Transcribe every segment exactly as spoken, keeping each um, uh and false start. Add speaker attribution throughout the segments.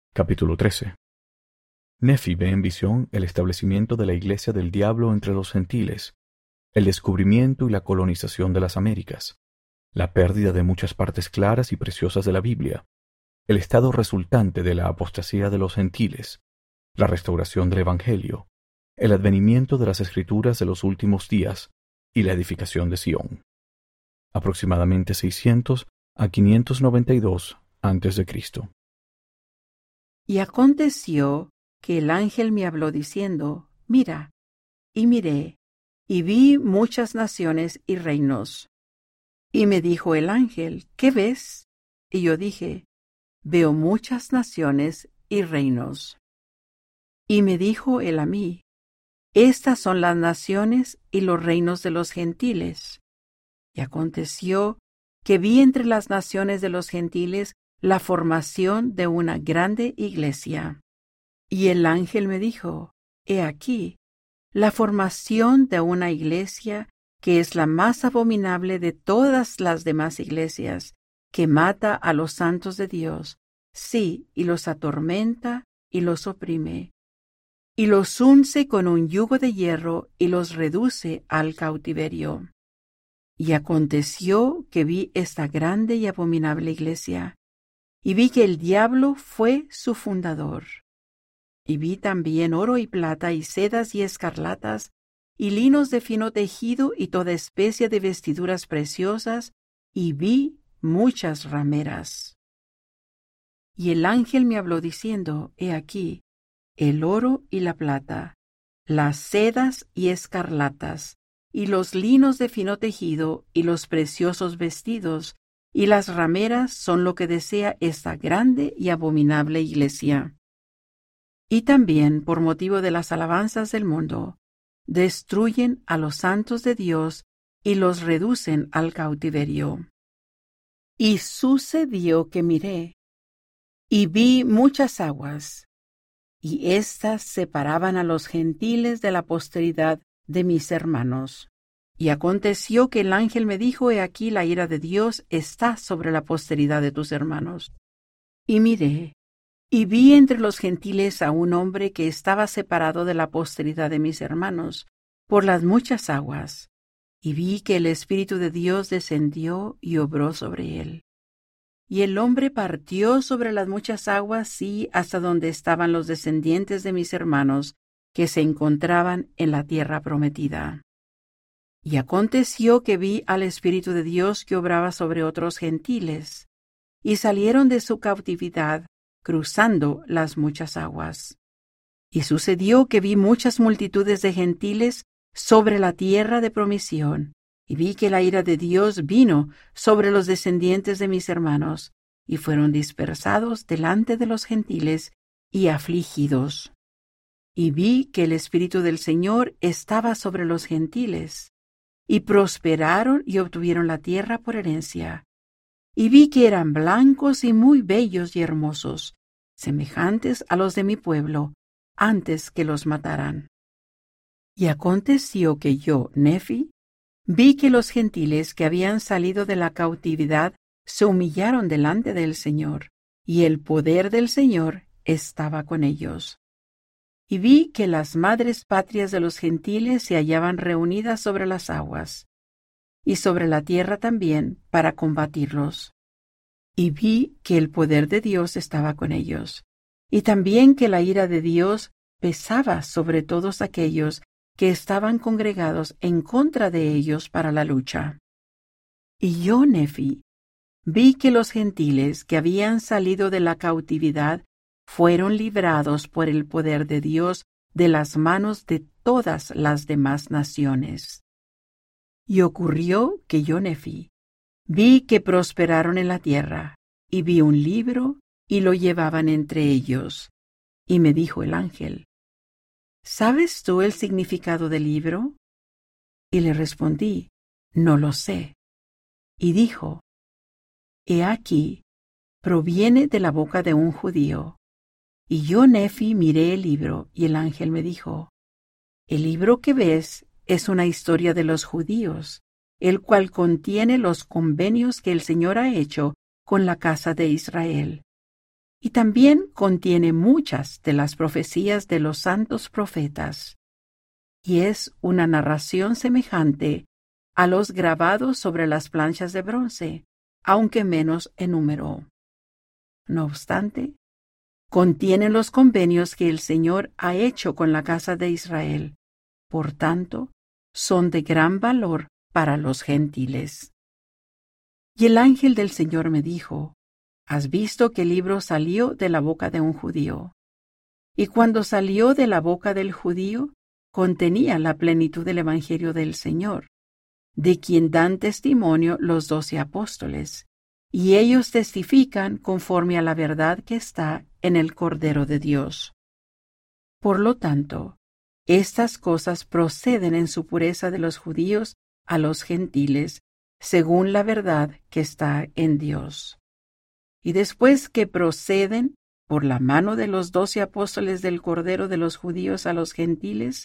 Speaker 1: Capítulo trece. Nefi ve en visión el establecimiento de la iglesia del diablo entre los gentiles, el descubrimiento y la colonización de las Américas, la pérdida de muchas partes claras y preciosas de la Biblia, el estado resultante de la apostasía de los gentiles, la restauración del Evangelio, el advenimiento de las Escrituras de los últimos días y la edificación de Sión. Aproximadamente seiscientos a quinientos noventa y dos antes de Cristo.
Speaker 2: Y aconteció que el ángel me habló diciendo, mira, y miré, y vi muchas naciones y reinos. Y me dijo el ángel, ¿qué ves? Y yo dije, veo muchas naciones y reinos. Y me dijo él a mí, estas son las naciones y los reinos de los gentiles. Y aconteció que vi entre las naciones de los gentiles la formación de una grande iglesia. Y el ángel me dijo, he aquí, la formación de una iglesia que es la más abominable de todas las demás iglesias, que mata a los santos de Dios, sí, y los atormenta y los oprime, y los unce con un yugo de hierro y los reduce al cautiverio. Y aconteció que vi esta grande y abominable iglesia, y vi que el diablo fue su fundador. Y vi también oro y plata y sedas y escarlatas, y linos de fino tejido y toda especie de vestiduras preciosas, y vi muchas rameras. Y el ángel me habló diciendo, he aquí, el oro y la plata, las sedas y escarlatas, y los linos de fino tejido, y los preciosos vestidos, y las rameras son lo que desea esta grande y abominable iglesia. Y también, por motivo de las alabanzas del mundo, destruyen a los santos de Dios y los reducen al cautiverio. Y sucedió que miré, y vi muchas aguas, y éstas separaban a los gentiles de la posteridad de mis hermanos. Y aconteció que el ángel me dijo, he aquí la ira de Dios está sobre la posteridad de tus hermanos. Y miré, y vi entre los gentiles a un hombre que estaba separado de la posteridad de mis hermanos, por las muchas aguas, y vi que el Espíritu de Dios descendió y obró sobre él. Y el hombre partió sobre las muchas aguas, sí, hasta donde estaban los descendientes de mis hermanos, que se encontraban en la tierra prometida. Y aconteció que vi al Espíritu de Dios que obraba sobre otros gentiles, y salieron de su cautividad, cruzando las muchas aguas. Y sucedió que vi muchas multitudes de gentiles sobre la tierra de promisión, y vi que la ira de Dios vino sobre los descendientes de mis hermanos, y fueron dispersados delante de los gentiles y afligidos. Y vi que el Espíritu del Señor estaba sobre los gentiles, y prosperaron y obtuvieron la tierra por herencia. Y vi que eran blancos y muy bellos y hermosos, semejantes a los de mi pueblo, antes que los mataran. Y aconteció que yo, Nefi, vi que los gentiles que habían salido de la cautividad se humillaron delante del Señor, y el poder del Señor estaba con ellos. Y vi que las madres patrias de los gentiles se hallaban reunidas sobre las aguas, y sobre la tierra también, para combatirlos. Y vi que el poder de Dios estaba con ellos, y también que la ira de Dios pesaba sobre todos aquellos que estaban congregados en contra de ellos para la lucha. Y yo, Nefi, vi que los gentiles que habían salido de la cautividad fueron librados por el poder de Dios de las manos de todas las demás naciones. Y ocurrió que yo, Nefi, vi que prosperaron en la tierra, y vi un libro, y lo llevaban entre ellos. Y me dijo el ángel, ¿sabes tú el significado del libro? Y le respondí, no lo sé. Y dijo, he aquí, proviene de la boca de un judío. Y yo, Nefi, miré el libro, y el ángel me dijo, el libro que ves es una historia de los judíos, el cual contiene los convenios que el Señor ha hecho con la casa de Israel. y también contiene muchas de las profecías de los santos profetas, y es una narración semejante a los grabados sobre las planchas de bronce, aunque menos en número. No obstante, contiene los convenios que el Señor ha hecho con la casa de Israel. Por tanto, son de gran valor para los gentiles. Y el ángel del Señor me dijo: ¿Has visto que el libro salió de la boca de un judío? Y cuando salió de la boca del judío, contenía la plenitud del Evangelio del Señor, de quien dan testimonio los doce apóstoles, y ellos testifican conforme a la verdad que está en el Cordero de Dios. Por lo tanto, estas cosas proceden en su pureza de los judíos a los gentiles, según la verdad que está en Dios. Y después que proceden por la mano de los doce apóstoles del Cordero de los judíos a los gentiles,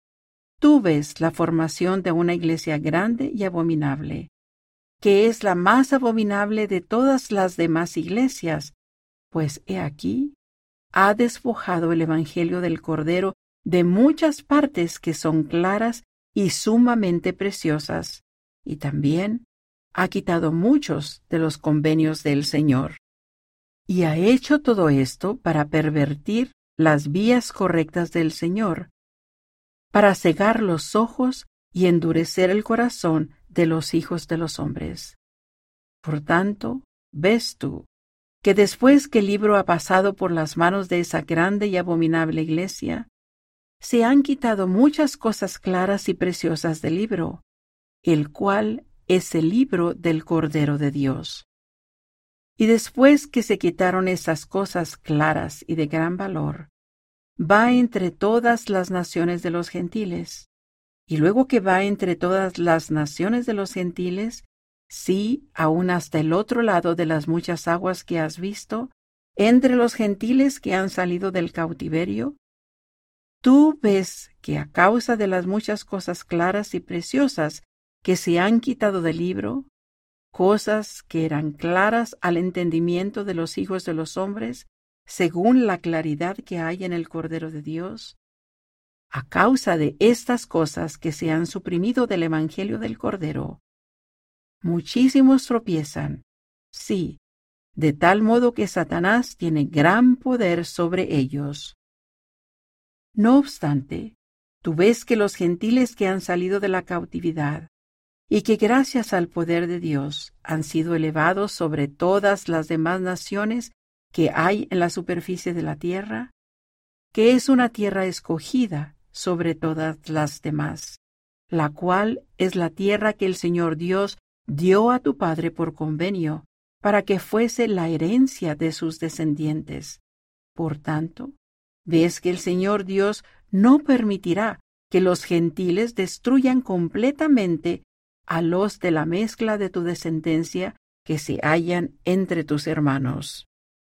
Speaker 2: tú ves la formación de una iglesia grande y abominable, que es la más abominable de todas las demás iglesias, pues he aquí, ha despojado el Evangelio del Cordero de muchas partes que son claras y sumamente preciosas, y también ha quitado muchos de los convenios del Señor. Y ha hecho todo esto para pervertir las vías correctas del Señor, para cegar los ojos y endurecer el corazón de los hijos de los hombres. Por tanto, ves tú que después que el libro ha pasado por las manos de esa grande y abominable iglesia, se han quitado muchas cosas claras y preciosas del libro, el cual es el libro del Cordero de Dios. Y después que se quitaron esas cosas claras y de gran valor, va entre todas las naciones de los gentiles. Y luego que va entre todas las naciones de los gentiles, sí, aún hasta el otro lado de las muchas aguas que has visto, entre los gentiles que han salido del cautiverio, tú ves que a causa de las muchas cosas claras y preciosas que se han quitado del libro, cosas que eran claras al entendimiento de los hijos de los hombres, según la claridad que hay en el Cordero de Dios, a causa de estas cosas que se han suprimido del Evangelio del Cordero, muchísimos tropiezan, sí, de tal modo que Satanás tiene gran poder sobre ellos. No obstante, tú ves que los gentiles que han salido de la cautividad, y que gracias al poder de Dios han sido elevados sobre todas las demás naciones que hay en la superficie de la tierra, que es una tierra escogida sobre todas las demás, la cual es la tierra que el Señor Dios dio a tu padre por convenio, para que fuese la herencia de sus descendientes. Por tanto, ves que el Señor Dios no permitirá que los gentiles destruyan completamente a los de la mezcla de tu descendencia que se hallan entre tus hermanos.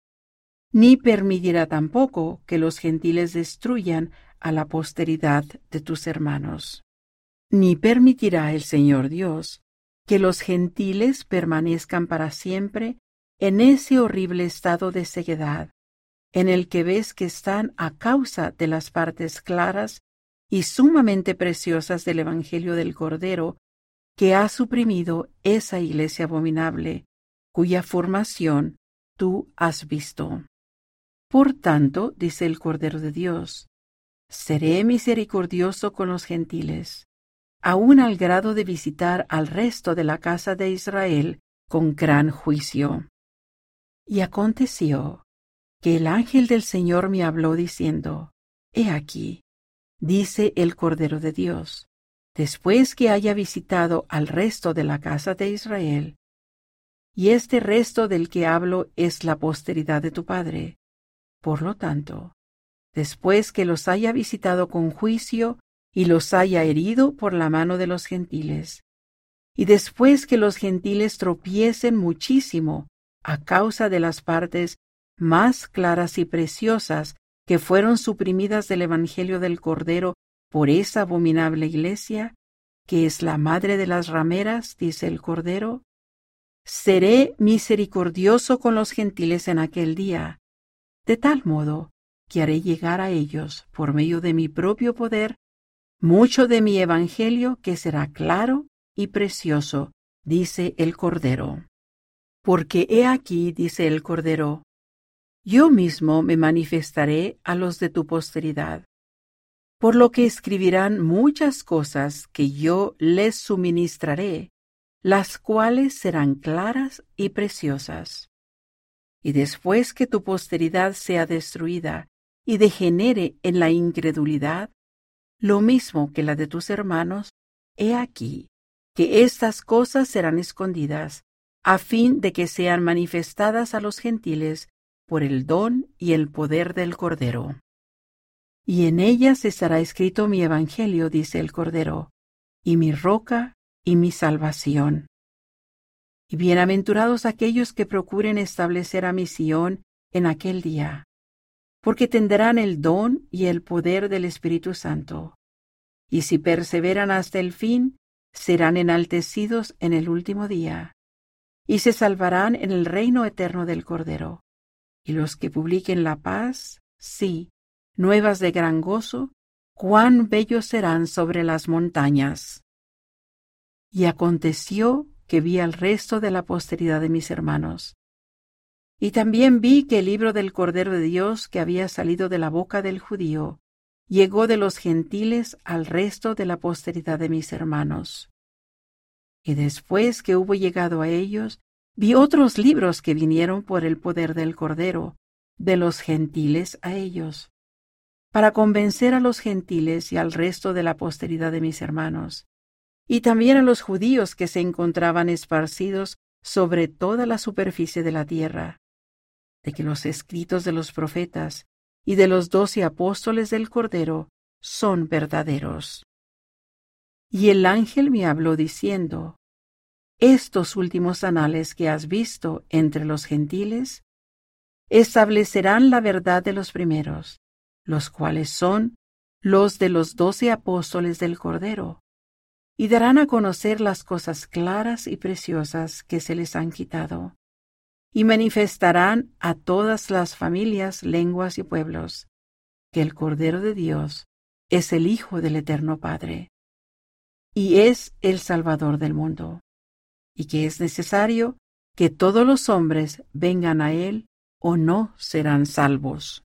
Speaker 2: Ni permitirá tampoco que los gentiles destruyan a la posteridad de tus hermanos. Ni permitirá el Señor Dios que los gentiles permanezcan para siempre en ese horrible estado de ceguedad, en el que ves que están a causa de las partes claras y sumamente preciosas del Evangelio del Cordero, que ha suprimido esa iglesia abominable, cuya formación tú has visto. Por tanto, dice el Cordero de Dios, seré misericordioso con los gentiles, aun al grado de visitar al resto de la casa de Israel con gran juicio. Y aconteció que el ángel del Señor me habló diciendo, He aquí, dice el Cordero de Dios, después que haya visitado al resto de la casa de Israel, y este resto del que hablo es la posteridad de tu padre. Por lo tanto, después que los haya visitado con juicio y los haya herido por la mano de los gentiles, y después que los gentiles tropiecen muchísimo a causa de las partes más claras y preciosas que fueron suprimidas del Evangelio del Cordero por esa abominable iglesia, que es la madre de las rameras, dice el Cordero, seré misericordioso con los gentiles en aquel día, de tal modo que haré llegar a ellos, por medio de mi propio poder, mucho de mi evangelio que será claro y precioso, dice el Cordero. Porque he aquí, dice el Cordero, yo mismo me manifestaré a los de tu posteridad, por lo que escribirán muchas cosas que yo les suministraré, las cuales serán claras y preciosas. Y después que tu posteridad sea destruida y degenere en la incredulidad, lo mismo que la de tus hermanos, he aquí, que estas cosas serán escondidas, a fin de que sean manifestadas a los gentiles por el don y el poder del Cordero. Y en ellas estará escrito mi evangelio, dice el Cordero, y mi roca y mi salvación. Y bienaventurados aquellos que procuren establecer a mi Sión en aquel día, porque tendrán el don y el poder del Espíritu Santo. Y si perseveran hasta el fin, serán enaltecidos en el último día, y se salvarán en el reino eterno del Cordero. Y los que publiquen la paz, sí, nuevas de gran gozo, cuán bellos serán sobre las montañas. Y aconteció que vi al resto de la posteridad de mis hermanos. Y también vi que el libro del Cordero de Dios que había salido de la boca del judío llegó de los gentiles al resto de la posteridad de mis hermanos. Y después que hubo llegado a ellos, vi otros libros que vinieron por el poder del Cordero, de los gentiles a ellos, para convencer a los gentiles y al resto de la posteridad de mis hermanos, y también a los judíos que se encontraban esparcidos sobre toda la superficie de la tierra, de que los escritos de los profetas y de los doce apóstoles del Cordero son verdaderos. Y el ángel me habló diciendo, estos últimos anales que has visto entre los gentiles establecerán la verdad de los primeros, los cuales son los de los doce apóstoles del Cordero, y darán a conocer las cosas claras y preciosas que se les han quitado, y manifestarán a todas las familias, lenguas y pueblos, que el Cordero de Dios es el Hijo del Eterno Padre, y es el Salvador del mundo, y que es necesario que todos los hombres vengan a Él, o no serán salvos.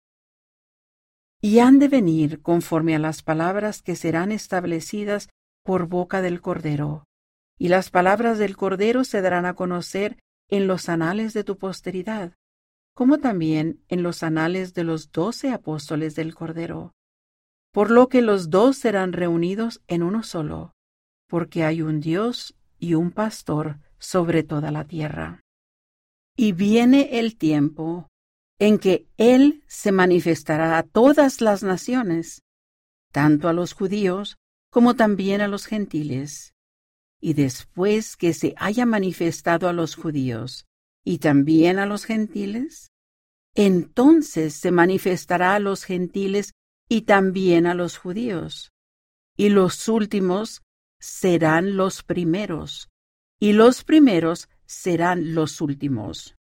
Speaker 2: Y han de venir conforme a las palabras que serán establecidas por boca del Cordero, y las palabras del Cordero se darán a conocer en los anales de tu posteridad, como también en los anales de los doce apóstoles del Cordero, por lo que los dos serán reunidos en uno solo, porque hay un Dios y un pastor sobre toda la tierra. Y viene el tiempo en que Él se manifestará a todas las naciones, tanto a los judíos como también a los gentiles. Y después que se haya manifestado a los judíos y también a los gentiles, entonces se manifestará a los gentiles y también a los judíos. Y los últimos serán los primeros, y los primeros serán los últimos.